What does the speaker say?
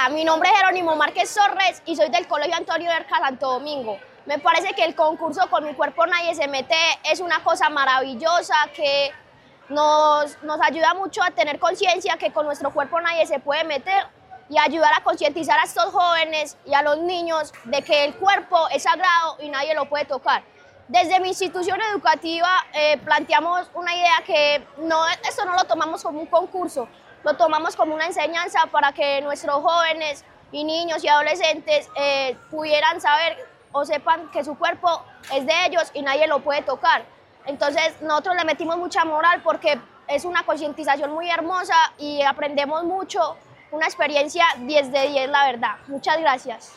Hola, mi nombre es Jerónimo Márquez Torres y soy del Colegio Antonio Erca Santo Domingo. Me parece que el concurso Con mi cuerpo nadie se mete es una cosa maravillosa que nos ayuda mucho a tener conciencia que con nuestro cuerpo nadie se puede meter y ayudar a concientizar a estos jóvenes y a los niños de que el cuerpo es sagrado y nadie lo puede tocar. Desde mi institución educativa planteamos una idea que esto no lo tomamos como un concurso, lo tomamos como una enseñanza para que nuestros jóvenes y niños y adolescentes pudieran saber o sepan que su cuerpo es de ellos y nadie lo puede tocar. Entonces nosotros le metimos mucha moral porque es una concientización muy hermosa y aprendemos mucho, una experiencia 10 de 10 la verdad. Muchas gracias.